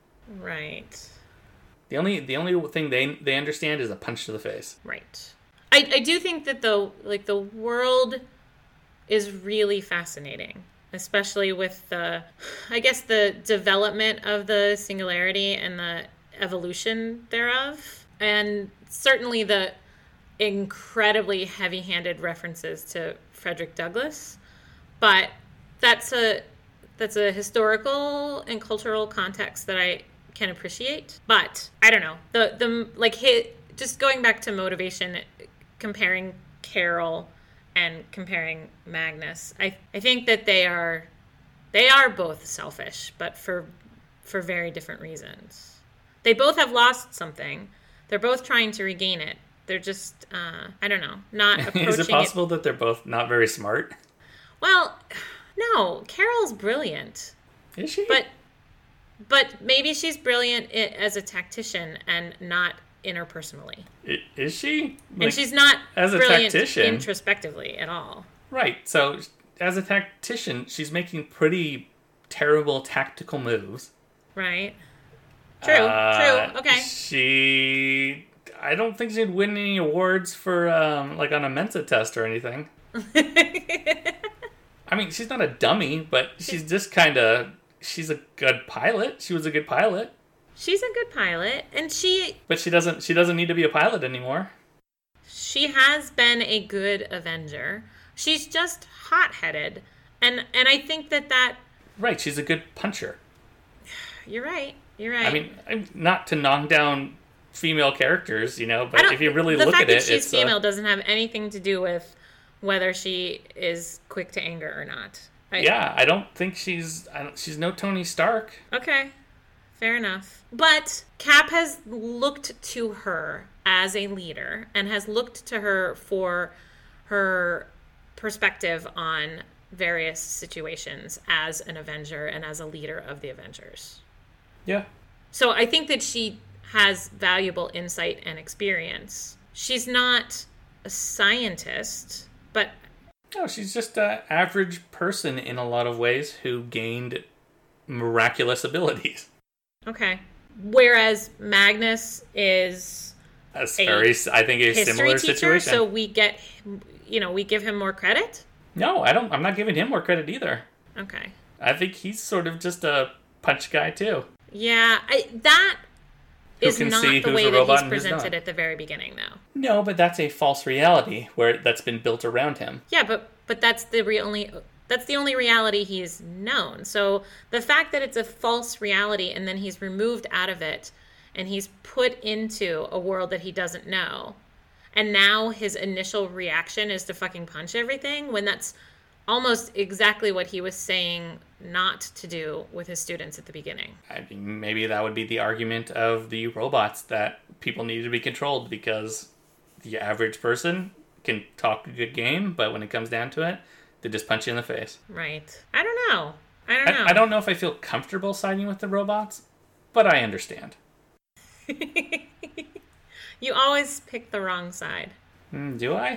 Speaker 3: Right.
Speaker 2: The only the only thing they they understand is a punch to the face.
Speaker 3: Right. I, I do think that the like the world is really fascinating, especially with the I guess the development of the singularity and the evolution thereof, and certainly the incredibly heavy-handed references to Frederick Douglass. But that's a that's a historical and cultural context that I can appreciate. But I don't know, the the like hit just going back to motivation, comparing Carol and comparing Magnus, I I think that they are they are both selfish, but for for very different reasons. They both have lost something. They're both trying to regain it. They're just uh, I don't know, not approaching
Speaker 2: Is it possible
Speaker 3: it...
Speaker 2: that they're both not very smart?
Speaker 3: Well, no, Carol's brilliant.
Speaker 2: Is she?
Speaker 3: But But maybe she's brilliant as a tactician and not interpersonally.
Speaker 2: I, is she? Like,
Speaker 3: and she's not
Speaker 2: as a
Speaker 3: brilliant
Speaker 2: tactician
Speaker 3: introspectively at all.
Speaker 2: Right. So as a tactician, she's making pretty terrible tactical moves.
Speaker 3: Right. True.
Speaker 2: Uh,
Speaker 3: true. Okay.
Speaker 2: She... I don't think she'd win any awards for, um, like, on a Mensa test or anything. I mean, she's not a dummy, but she's just kind of... She's a good pilot. She was a good pilot.
Speaker 3: She's a good pilot, and she...
Speaker 2: But she doesn't She doesn't need to be a pilot anymore.
Speaker 3: She has been a good Avenger. She's just hot-headed. And, and I think that that...
Speaker 2: Right, she's a good puncher.
Speaker 3: You're right. You're right.
Speaker 2: I mean, I'm not to knock down female characters, you know, but if you really
Speaker 3: the
Speaker 2: look
Speaker 3: fact
Speaker 2: at it,
Speaker 3: that she's
Speaker 2: it's
Speaker 3: female
Speaker 2: uh,
Speaker 3: doesn't have anything to do with whether she is quick to anger or not. I,
Speaker 2: yeah, I don't think she's I don't, she's no Tony Stark.
Speaker 3: Okay, fair enough. But Cap has looked to her as a leader and has looked to her for her perspective on various situations as an Avenger and as a leader of the Avengers.
Speaker 2: Yeah.
Speaker 3: So I think that she has valuable insight and experience. She's not a scientist, but...
Speaker 2: No, she's just an average person in a lot of ways who gained miraculous abilities.
Speaker 3: Okay. Whereas Magnus is...
Speaker 2: A very, I think, a similar
Speaker 3: teacher,
Speaker 2: situation.
Speaker 3: So we get, you know, we give him more credit?
Speaker 2: No, I don't. I'm not giving him more credit either.
Speaker 3: Okay.
Speaker 2: I think he's sort of just a punch guy, too.
Speaker 3: Yeah, I, that
Speaker 2: Who
Speaker 3: is
Speaker 2: can
Speaker 3: not
Speaker 2: see
Speaker 3: the
Speaker 2: who's
Speaker 3: way
Speaker 2: a
Speaker 3: that
Speaker 2: robot
Speaker 3: he's
Speaker 2: and who's
Speaker 3: presented
Speaker 2: not.
Speaker 3: at the very beginning, though.
Speaker 2: No, but that's a false reality where that's been built around him.
Speaker 3: Yeah, but but that's the re- only that's the only reality he's known. So the fact that it's a false reality and then he's removed out of it and he's put into a world that he doesn't know, and now his initial reaction is to fucking punch everything, when that's almost exactly what he was saying not to do with his students at the beginning.
Speaker 2: I mean, maybe that would be the argument of the robots, that people need to be controlled because the average person can talk a good game, but when it comes down to it, they just punch you in the face.
Speaker 3: Right. I don't know. I don't know.
Speaker 2: I, I don't know if I feel comfortable siding with the robots, but I understand.
Speaker 3: You always pick the wrong side.
Speaker 2: Mm, do I?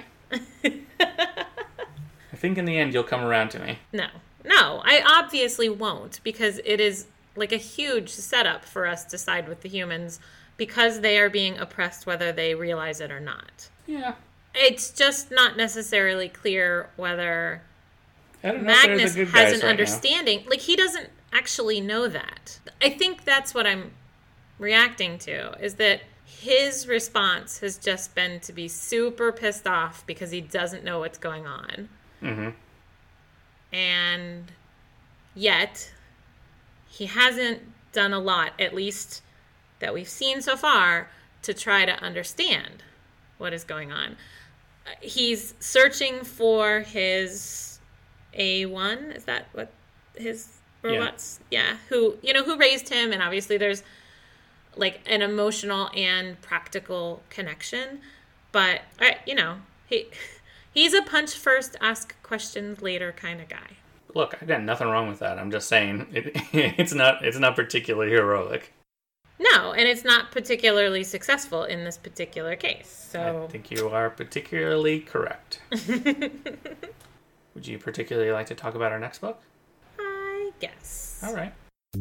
Speaker 2: I think in the end you'll come around to me.
Speaker 3: No. No, I obviously won't, because it is like a huge setup for us to side with the humans because they are being oppressed whether they realize it or not.
Speaker 2: Yeah.
Speaker 3: It's just not necessarily clear whether
Speaker 2: I don't know if
Speaker 3: Magnus
Speaker 2: they're the good
Speaker 3: has
Speaker 2: guys
Speaker 3: an
Speaker 2: right
Speaker 3: understanding. Like, he doesn't actually know that. I think that's what I'm reacting to, is that his response has just been to be super pissed off because he doesn't know what's going on.
Speaker 2: Mm-hmm.
Speaker 3: And yet, he hasn't done a lot, at least that we've seen so far, to try to understand what is going on. Uh, he's searching for his A one, is that what his robots? Yeah. yeah, who, you know, who raised him, and obviously there's like an emotional and practical connection, but, uh, you know, he... He's a punch first, ask questions later kind of guy.
Speaker 2: Look, I got nothing wrong with that. I'm just saying it, it's not it's not particularly heroic.
Speaker 3: No, and it's not particularly successful in this particular case. So
Speaker 2: I think you are particularly correct. Would you particularly like to talk about our next book?
Speaker 3: I guess.
Speaker 2: All right.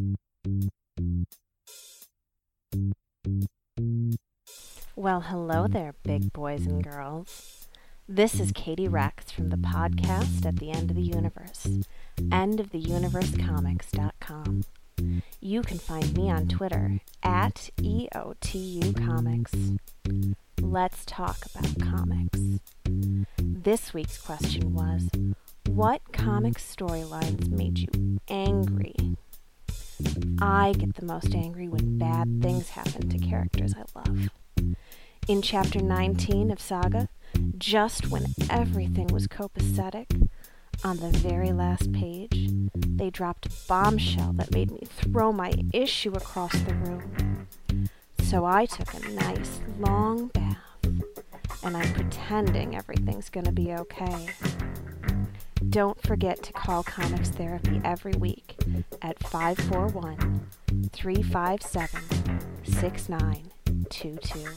Speaker 8: Well, hello there, big boys and girls. This is Katie Rex from the podcast At the End of the Universe, end of the universe comics dot com. You can find me on Twitter, at E O T U Comics. Let's talk about comics. This week's question was, what comic storylines made you angry? I get the most angry when bad things happen to characters I love. In chapter nineteen of Saga, just when everything was copacetic, on the very last page, they dropped a bombshell that made me throw my issue across the room. So I took a nice long bath, and I'm pretending everything's gonna be okay. Don't forget to call Comics Therapy every week at five four one, three five seven, six nine two two.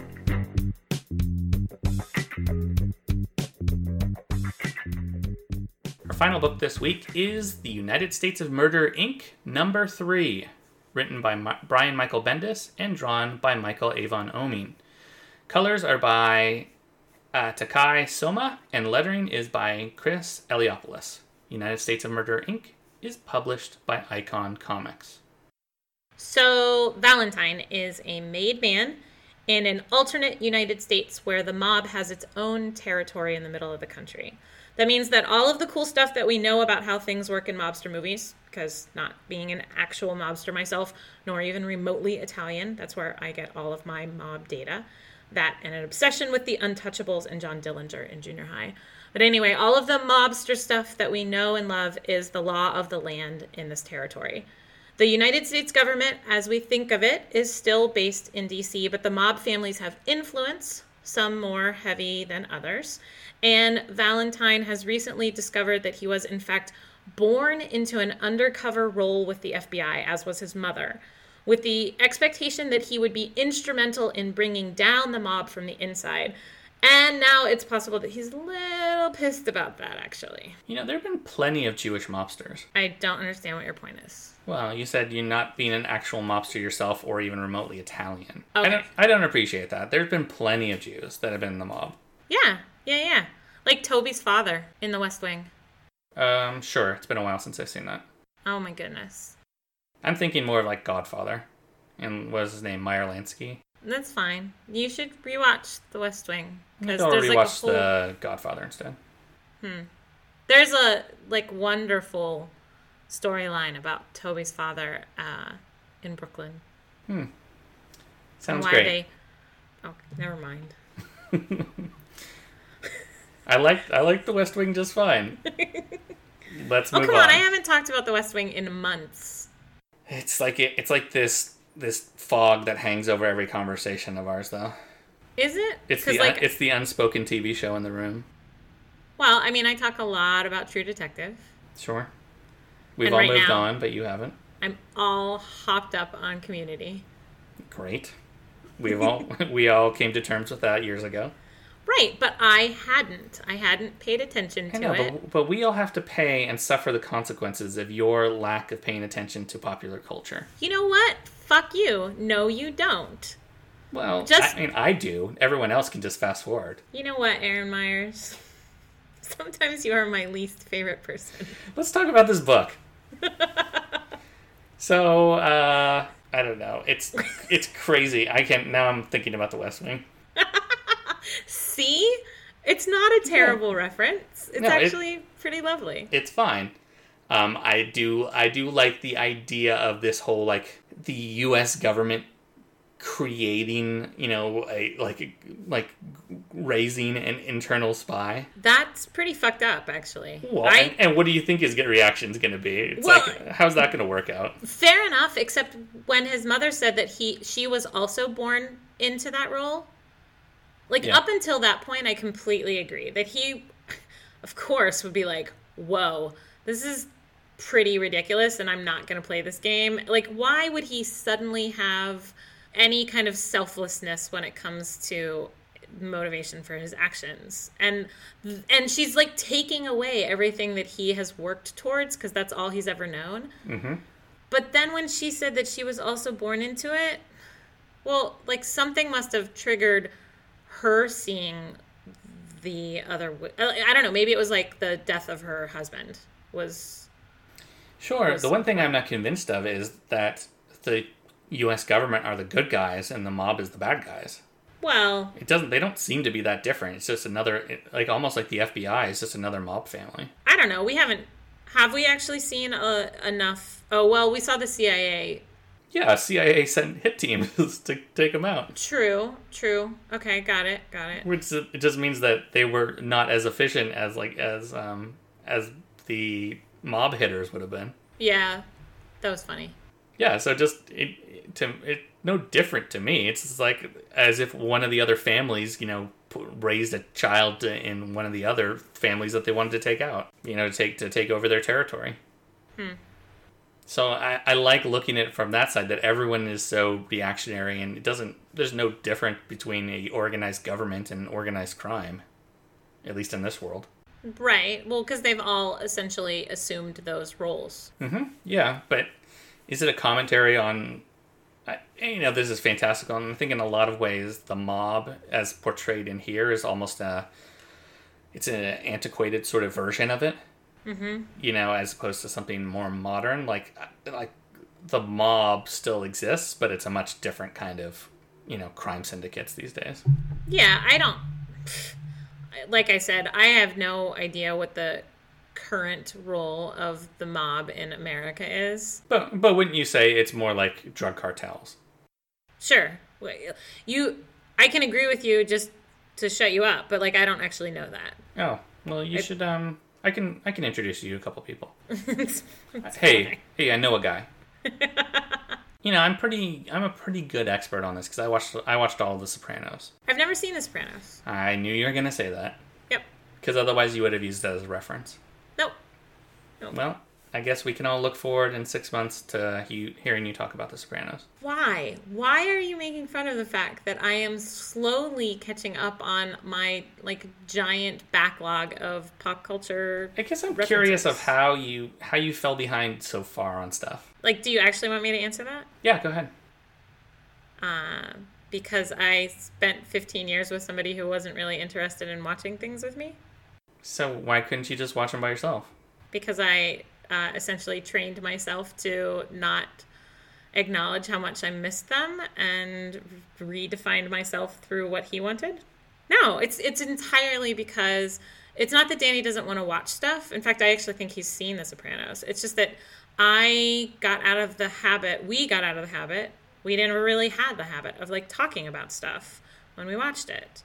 Speaker 2: Our final book this week is The United States of Murder, Incorporated, number three, written by Ma- Brian Michael Bendis and drawn by Michael Avon Oeming. Colors are by uh, Takai Soma, and lettering is by Chris Eliopoulos. United States of Murder, Incorporated is published by Icon Comics.
Speaker 3: So, Valentine is a made man in an alternate United States where the mob has its own territory in the middle of the country. That means that all of the cool stuff that we know about how things work in mobster movies, because not being an actual mobster myself, nor even remotely Italian, that's where I get all of my mob data, that and an obsession with the Untouchables and John Dillinger in junior high. But anyway, all of the mobster stuff that we know and love is the law of the land in this territory. The United States government, as we think of it, is still based in D C, but the mob families have influence, some more heavy than others. And Valentine has recently discovered that he was, in fact, born into an undercover role with the F B I, as was his mother, with the expectation that he would be instrumental in bringing down the mob from the inside. And now it's possible that he's a little pissed about that, actually.
Speaker 2: You know, there have been plenty of Jewish mobsters.
Speaker 3: I don't understand what your point is.
Speaker 2: Well, you said you're not being an actual mobster yourself or even remotely Italian.
Speaker 3: Okay.
Speaker 2: I don't, I don't appreciate that. There's been plenty of Jews that have been in the mob.
Speaker 3: Yeah, yeah, yeah. Like Toby's father in The West Wing.
Speaker 2: Um, sure. It's been a while since I've seen that.
Speaker 3: Oh my goodness.
Speaker 2: I'm thinking more of like Godfather. And what was his name? Meyer Lansky?
Speaker 3: That's fine. You should rewatch The West Wing.
Speaker 2: Maybe
Speaker 3: Because
Speaker 2: I'll
Speaker 3: there's
Speaker 2: rewatch
Speaker 3: like a whole...
Speaker 2: the Godfather instead.
Speaker 3: Hmm. There's a like wonderful storyline about Toby's father uh, in Brooklyn.
Speaker 2: Hmm.
Speaker 3: And
Speaker 2: Sounds
Speaker 3: why
Speaker 2: great.
Speaker 3: They... Oh, never mind.
Speaker 2: I like I like The West Wing just fine. Let's move
Speaker 3: Oh, come
Speaker 2: on.
Speaker 3: on. I haven't talked about The West Wing in months.
Speaker 2: It's like it, it's like this this fog that hangs over every conversation of ours, though.
Speaker 3: Is it?
Speaker 2: It's
Speaker 3: 'Cause,
Speaker 2: the
Speaker 3: like,
Speaker 2: it's the unspoken T V show in the room.
Speaker 3: well, I mean, I talk a lot about True Detective.
Speaker 2: Sure. We've
Speaker 3: And
Speaker 2: all
Speaker 3: right
Speaker 2: moved
Speaker 3: now-
Speaker 2: on, but you haven't.
Speaker 3: I'm all hopped up on Community.
Speaker 2: Great. We've all we all came to terms with that years ago.
Speaker 3: Right, but I hadn't. I hadn't paid attention to
Speaker 2: I know,
Speaker 3: it.
Speaker 2: but, but we all have to pay and suffer the consequences of your lack of paying attention to popular culture.
Speaker 3: You know what? Fuck you. No, you don't.
Speaker 2: Well,
Speaker 3: Just-
Speaker 2: I mean, I do. Everyone else can just fast forward.
Speaker 3: You know what, Aaron Myers? Sometimes you are my least favorite person.
Speaker 2: Let's talk about this book. So, uh, I don't know. It's it's crazy. I can now. I'm thinking about The West Wing.
Speaker 3: See? It's not a terrible reference. It's
Speaker 2: No, it-
Speaker 3: actually pretty lovely.
Speaker 2: It's fine. Um, I do I do like the idea of this whole like the U S government creating, you know, a like like raising an internal spy.
Speaker 3: That's pretty fucked up, actually.
Speaker 2: Well,
Speaker 3: I,
Speaker 2: and, and what do you think his reaction is going to be? It's
Speaker 3: Well-
Speaker 2: like, how's that going to work out?
Speaker 3: fair enough, except when his mother said that he she was also born into that role. Like,
Speaker 2: Yeah.
Speaker 3: up until that point, I completely agree. That he, of course, would be like, whoa, this is pretty ridiculous, and I'm not going to play this game. Like, why would he suddenly have any kind of selflessness when it comes to motivation for his actions? And and she's, like, taking away everything that he has worked towards, because that's all he's ever known.
Speaker 2: Mm-hmm.
Speaker 3: But then when she said that she was also born into it, well, like, something must have triggered her seeing the other... w- I don't know, maybe it was, like, the death of her husband was...
Speaker 2: Sure.
Speaker 3: was-
Speaker 2: The one thing I'm not convinced of is that the U S government are the good guys and the mob is the bad guys.
Speaker 3: Well,
Speaker 2: It doesn't. They don't seem to be that different. It's just another, like almost like the F B I is just another mob family.
Speaker 3: I don't know. We haven't... Have we actually seen uh, enough... Oh, well, we saw the C I A.
Speaker 2: Yeah, C I A sent hit teams to take them out.
Speaker 3: True, true. Okay, got it, got it.
Speaker 2: Which it just means that they were not as efficient as like as um as the mob hitters would have been.
Speaker 3: Yeah, that was funny.
Speaker 2: Yeah, so just it, it to it no different to me. It's just like as if one of the other families, you know, p- raised a child in one of the other families that they wanted to take out, you know, to take to take over their territory.
Speaker 3: Hmm.
Speaker 2: So I, I like looking at it from that side, that everyone is so reactionary, and it doesn't. There's no difference between a organized government and organized crime, at least in this world.
Speaker 3: Right. Well, because they've all essentially assumed those roles.
Speaker 2: Mm-hmm. Yeah, but is it a commentary on? I, you know, this is fantastical, and I think in a lot of ways, the mob, as portrayed in here, is almost a. It's an antiquated sort of version of it. Mm-hmm. You know, as opposed to something more modern, like like the mob still exists, but it's a much different kind of, you know, crime syndicates these days.
Speaker 3: Yeah, I don't... Like I said, I have no idea what the current role of the mob in America is.
Speaker 2: But but wouldn't you say it's more like drug cartels?
Speaker 3: Sure. You... I can agree with you just to shut you up, but, like, I don't actually know that.
Speaker 2: Oh, well, you
Speaker 3: I-
Speaker 2: should, um... I can I can introduce you to a couple people.
Speaker 3: It's
Speaker 2: Hey,
Speaker 3: fine.
Speaker 2: hey, I know a guy. You know, I'm pretty I'm a pretty good expert on this because I watched I watched all of The Sopranos.
Speaker 3: I've never seen The Sopranos.
Speaker 2: I knew you were going to say that.
Speaker 3: Yep.
Speaker 2: Because otherwise you would have used that as a reference.
Speaker 3: Nope. Nope.
Speaker 2: Well, I guess we can all look forward in six months to you, hearing you talk about The Sopranos.
Speaker 3: Why? Why are you making fun of the fact that I am slowly catching up on my, like, giant backlog of pop culture
Speaker 2: I guess I'm
Speaker 3: references?
Speaker 2: curious of how you how you fell behind so far on stuff.
Speaker 3: Like, do you actually want me to answer that?
Speaker 2: Yeah, go ahead.
Speaker 3: Uh, because I spent fifteen years with somebody who wasn't really interested in watching things with me.
Speaker 2: So why couldn't you just watch them by yourself?
Speaker 3: Because I uh, essentially trained myself to not acknowledge how much I missed them and redefined myself through what he wanted. No, it's it's entirely because it's not that Danny doesn't want to watch stuff. In fact, I actually think he's seen The Sopranos. It's just that I got out of the habit, we got out of the habit, we never really had the habit of, like, talking about stuff when we watched it.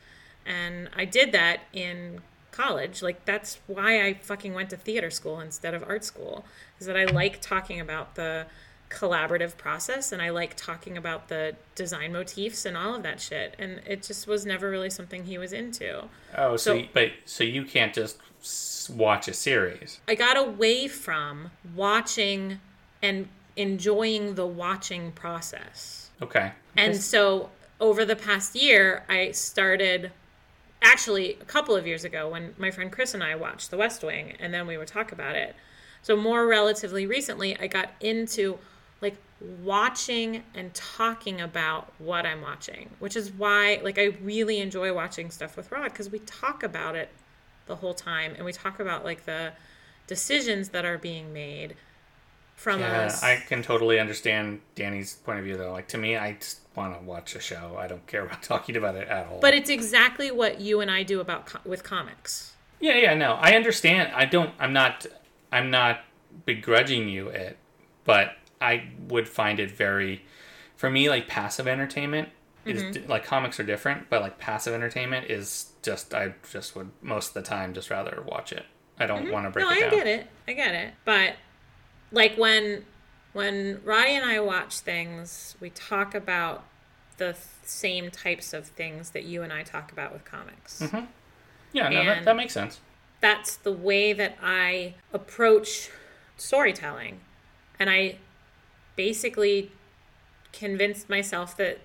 Speaker 3: And I did that in college. Like, that's why I fucking went to theater school instead of art school, is that I like talking about the collaborative process, and I like talking about the design motifs and all of that shit. And it just was never really something he was into.
Speaker 2: Oh, so,
Speaker 3: So-
Speaker 2: you, but so you can't just s- watch a series.
Speaker 3: I got away from watching and enjoying the watching process.
Speaker 2: Okay.
Speaker 3: And so over the past year, I started, actually a couple of years ago, when my friend Chris and I watched The West Wing, and then we would talk about it. So more relatively recently, I got into like watching and talking about what I'm watching, which is why like I really enjoy watching stuff with Rod, because we talk about it the whole time, and we talk about like the decisions that are being made from
Speaker 2: Yeah,
Speaker 3: us.
Speaker 2: I can totally understand Danny's point of view, though. Like, to me, I just want to watch a show. I don't care about talking about it at all.
Speaker 3: But it's exactly what you and I do about co- with comics.
Speaker 2: yeah, yeah, no, I understand. I don't. I'm not. I'm not begrudging you it, but I would find it very, for me, like passive entertainment is
Speaker 3: Mm-hmm.
Speaker 2: like comics are different, but like passive entertainment is just I just would most of the time just rather watch it. I don't want to break
Speaker 3: Mm-hmm. No,
Speaker 2: it
Speaker 3: I
Speaker 2: down.
Speaker 3: get it. I get it. But like when when Roddy and I watch things, we talk about the th- same types of things that you and I talk about with comics.
Speaker 2: Yeah, no, that,
Speaker 3: And-
Speaker 2: that makes sense.
Speaker 3: That's the way that I approach storytelling. And I basically convinced myself that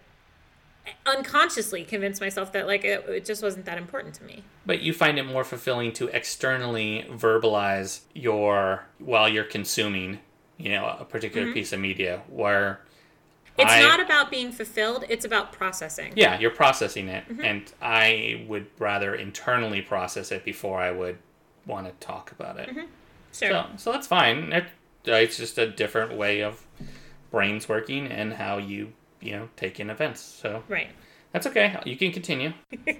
Speaker 3: unconsciously convinced myself that like it, it just wasn't that important to me.
Speaker 2: But you find it more fulfilling to externally verbalize your while you're consuming, you know, a particular piece of media. Where
Speaker 3: Mm-hmm. It's
Speaker 2: I,
Speaker 3: not about being fulfilled, it's about processing.
Speaker 2: yeah, you're processing it,
Speaker 3: Mm-hmm.
Speaker 2: and I would rather internally process it before I would want to talk about it.
Speaker 3: Mm-hmm. Sure.
Speaker 2: So, so that's fine. It, it's just a different way of brains working and how you, you know, take in events. So
Speaker 3: Right.
Speaker 2: that's okay. You can continue.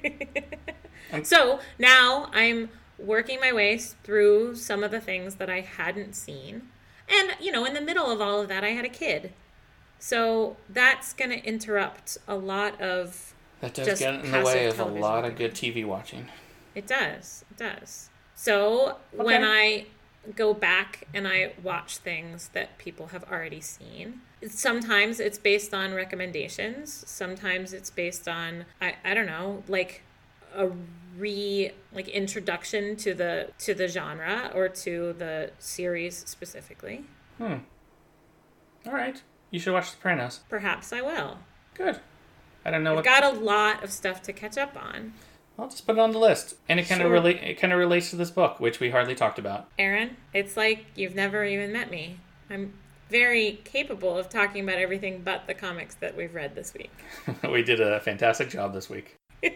Speaker 3: So now I'm working my way through some of the things that I hadn't seen. And, you know, in the middle of all of that, I had a kid. So that's going to interrupt a lot of...
Speaker 2: That does
Speaker 3: Just
Speaker 2: get in the
Speaker 3: passive
Speaker 2: way of a
Speaker 3: television
Speaker 2: lot of
Speaker 3: viewing.
Speaker 2: good T V watching.
Speaker 3: It does. It does. So when I go back and I watch things that people have already seen, sometimes it's based on recommendations. Sometimes it's based on, I, I don't know, like a re like introduction to the to the genre or to the series specifically.
Speaker 2: All right. You should watch Sopranos.
Speaker 3: Perhaps I will.
Speaker 2: Good. I don't know
Speaker 3: I've
Speaker 2: what.
Speaker 3: got a lot of stuff to catch up on.
Speaker 2: I'll just put it on the list, and it kind of
Speaker 3: Sure.
Speaker 2: relate. It kind of relates to this book, which we hardly talked about.
Speaker 3: Aaron, it's like you've never even met me. I'm very capable of talking about everything but the comics that we've read this week.
Speaker 2: We did a fantastic job this week.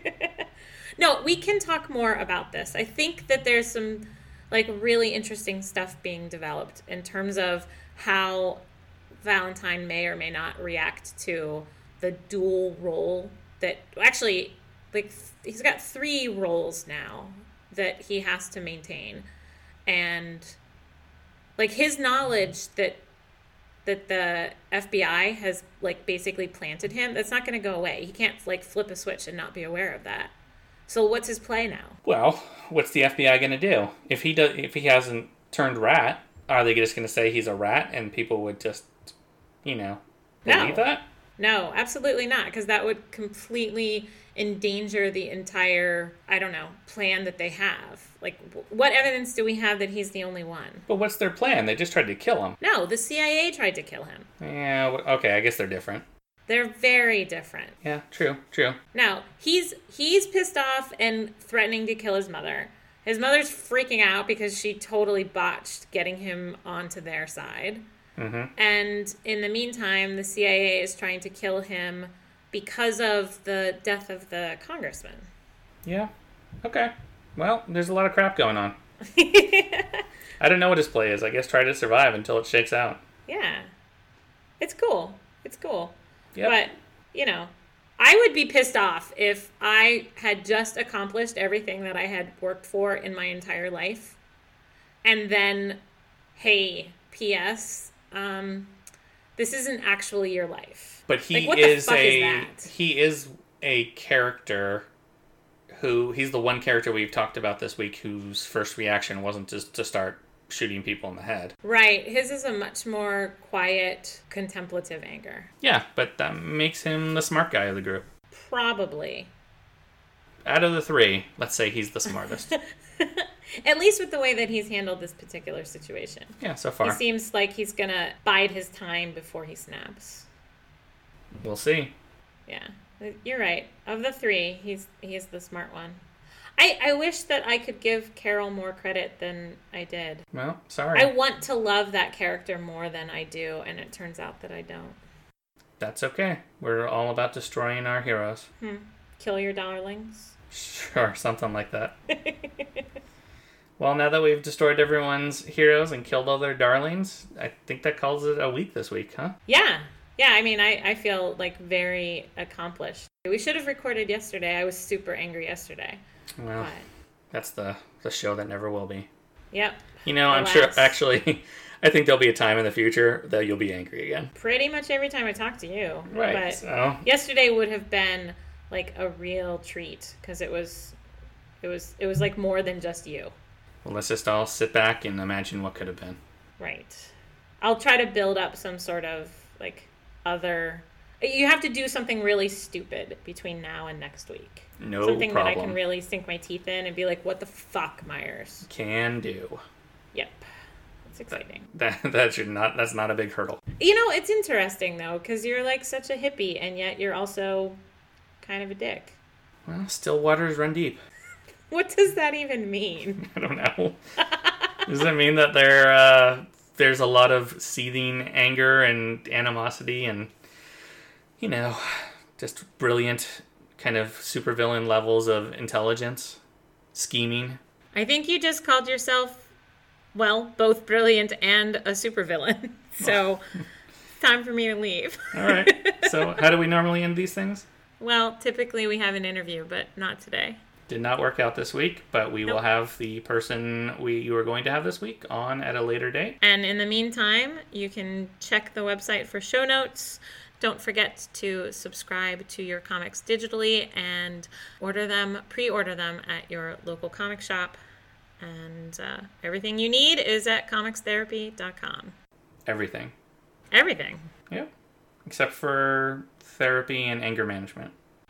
Speaker 3: No, we can talk more about this. I think that there's some like really interesting stuff being developed in terms of how Valentine may or may not react to the dual role that actually like he's got three roles now that he has to maintain. And like his knowledge that that the F B I has like basically planted him, that's not going to go away. He can't like flip a switch and not be aware of that. So what's his play now?
Speaker 2: Well, what's the F B I going to do if he does? If he hasn't turned rat, are they just going to say he's a rat and people would just, you know, believe
Speaker 3: No.
Speaker 2: that?
Speaker 3: No, absolutely not, because that would completely endanger the entire, I don't know, plan that they have. Like, wh- what evidence do we have that he's the only one?
Speaker 2: But what's their plan? They just tried to kill him.
Speaker 3: No, the C I A tried to kill him.
Speaker 2: Yeah. w- Okay. I guess they're different.
Speaker 3: They're very different.
Speaker 2: Yeah. True. True.
Speaker 3: Now, he's he's pissed off and threatening to kill his mother. His mother's freaking out because she totally botched getting him onto their side.
Speaker 2: Mm-hmm.
Speaker 3: And in the meantime, the C I A is trying to kill him because of the death of the congressman.
Speaker 2: Yeah. Okay. Well, there's a lot of crap going on. I don't know what his play is. I guess try to survive until it shakes out.
Speaker 3: Yeah. It's cool. It's cool.
Speaker 2: Yep.
Speaker 3: But, you know, I would be pissed off if I had just accomplished everything that I had worked for in my entire life. And then, hey, P S, um, this isn't actually your life.
Speaker 2: But he
Speaker 3: Like, what the
Speaker 2: is
Speaker 3: fuck is
Speaker 2: a
Speaker 3: that?
Speaker 2: he is a character who he's the one character we've talked about this week whose first reaction wasn't just to start shooting people in the head.
Speaker 3: Right. His is a much more quiet, contemplative anger.
Speaker 2: Yeah, but that makes him the smart guy of the group.
Speaker 3: Probably.
Speaker 2: Out of the three, let's say he's the smartest.
Speaker 3: At least with the way that he's handled this particular situation.
Speaker 2: Yeah, so far.
Speaker 3: He seems like he's going to bide his time before he snaps.
Speaker 2: We'll see.
Speaker 3: Yeah, you're right. Of the three, he's he's the smart one. I, I wish that I could give Carol more credit than I did.
Speaker 2: Well, sorry.
Speaker 3: I want to love that character more than I do, and it turns out that I don't.
Speaker 2: That's okay. We're all about destroying our heroes.
Speaker 3: Hmm. Kill your darlings?
Speaker 2: Sure, something like that. Well, now that we've destroyed everyone's heroes and killed all their darlings, I think that calls it a week this week, huh?
Speaker 3: Yeah. Yeah, I mean, I, I feel, like, very accomplished. We should have recorded yesterday. I was super angry yesterday.
Speaker 2: Well,
Speaker 3: but...
Speaker 2: that's the, the show that never will be.
Speaker 3: Yep.
Speaker 2: You know, I'm
Speaker 3: Alas.
Speaker 2: sure, actually, I think there'll be a time in the future that you'll be angry again.
Speaker 3: Pretty much every time I talk to you.
Speaker 2: Right,
Speaker 3: But
Speaker 2: so...
Speaker 3: yesterday would have been, like, a real treat, because it was, it was, it was, like, more than just you.
Speaker 2: Well, let's just all sit back and imagine what could have been.
Speaker 3: Right. I'll try to build up some sort of, like... other you have to do something really stupid between now and next week.
Speaker 2: No
Speaker 3: something
Speaker 2: problem.
Speaker 3: that I can really sink my teeth in and be like, what the fuck, Myers?
Speaker 2: Can do.
Speaker 3: Yep. It's exciting.
Speaker 2: That that should not that's not a big hurdle.
Speaker 3: You know, it's interesting though, because you're like such a hippie and yet you're also kind of a dick.
Speaker 2: Well, still waters run deep.
Speaker 3: What does that even mean?
Speaker 2: I don't know. Does it mean that there uh there's a lot of seething anger and animosity and, you know, just brilliant kind of supervillain levels of intelligence, scheming?
Speaker 3: I think you just called yourself, well, both brilliant and a supervillain. So, it's time for me to leave.
Speaker 2: All right. So, how do we normally end these things?
Speaker 3: Well, typically we have an interview, but not today.
Speaker 2: Did not work out this week, but we
Speaker 3: Nope.
Speaker 2: will have the person we you were going to have this week on at a later date.
Speaker 3: And in the meantime, you can check the website for show notes. Don't forget to subscribe to your comics digitally and order them, pre-order them at your local comic shop. And uh, everything you need is at comics therapy dot com.
Speaker 2: Everything.
Speaker 3: Everything.
Speaker 2: Yep. Except for therapy and anger management.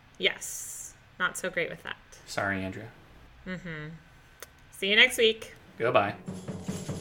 Speaker 3: Yes. Not so great with that.
Speaker 2: Sorry, Andrea.
Speaker 3: Mm-hmm. See you next week.
Speaker 2: Goodbye.